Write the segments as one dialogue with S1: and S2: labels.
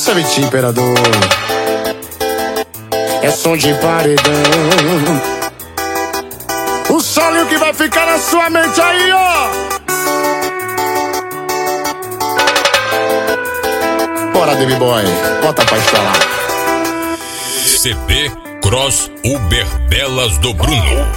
S1: Essa é Vitinho Imperador. É som de paredão. O solinho que vai ficar na sua mente aí, ó. Bora, Baby Boy, bota pra instalar.
S2: CB Cross Uber Belas do Bruno.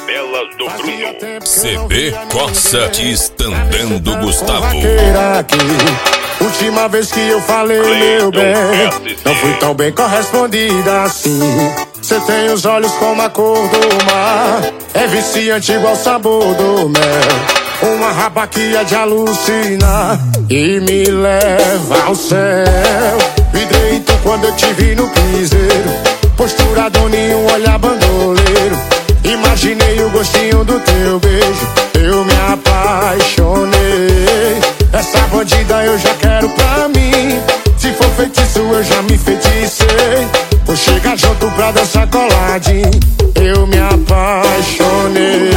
S2: CB Corsa de Estandando Gustavo.
S1: Última vez que eu falei, meu bem, não fui tão bem correspondida assim. Cê tem os olhos como a cor do mar, é viciante igual o sabor do mel. Uma rabaquia de alucinar e me leva ao céu. Vidrei então quando eu te vi no piseiro, postura doninho, um olhar bandoleiro. Imaginei o gostinho do teu beijo, eu me apaixonei. Essa bandida eu já quero pra mim, se for feitiço eu já me feticei. Vou chegar junto pra dançar coladinho, eu me apaixonei.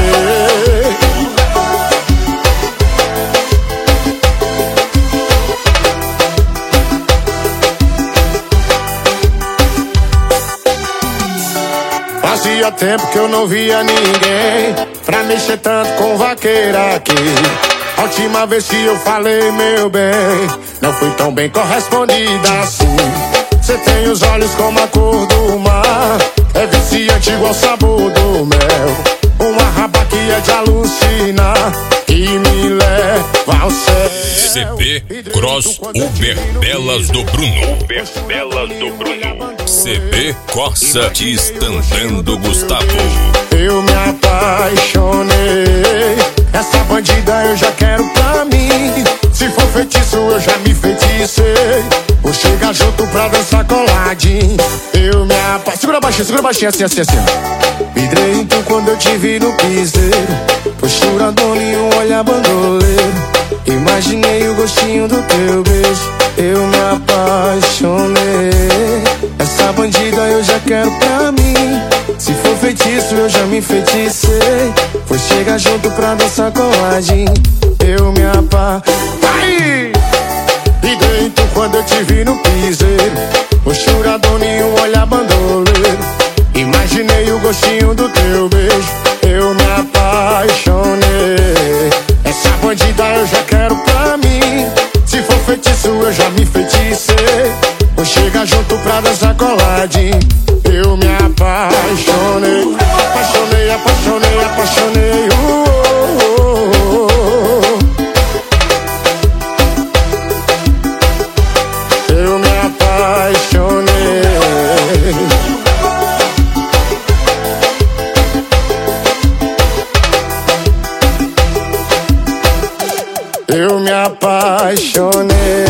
S1: Fazia tempo que eu não via ninguém pra mexer tanto com vaqueira aqui. A última vez que eu falei, meu bem, não fui tão bem correspondida assim. Cê tem os olhos como a cor do mar, é viciante igual o sabor do mel. Uma rabaquia de alucinar que me leva ao céu.
S2: CB Cross Uber Belas do Bruno. CB Corsa de Estandando Gustavo.
S1: Eu me apaixonei, essa bandida eu já quero pra mim. Se for feitiço eu já me feticei. Vou chegar junto pra dançar coladinho, eu me apaixonei. Segura baixinho, assim. Vidrei então quando eu te vi no piseiro, postura doninho, um olhar bandoleiro. Imaginei o gostinho do teu beijo, eu me apaixonei. Essa bandida eu já quero pra mim, se for feitiço eu já me feticei. Vou chegar junto pra dançar coladinho, eu me apaixonei. E dentro quando eu te vi no piseiro, postura doninho, um olhar bandoleiro. Imaginei o gostinho do teu beijo, eu me apaixonei. Essa bandida eu já quero pra mim, se for feitiço eu já me feticei. Vou chegar junto pra dançar coladinho, eu me apaixonei. Apaixonei. Eu me apaixonei. Eu me apaixonei.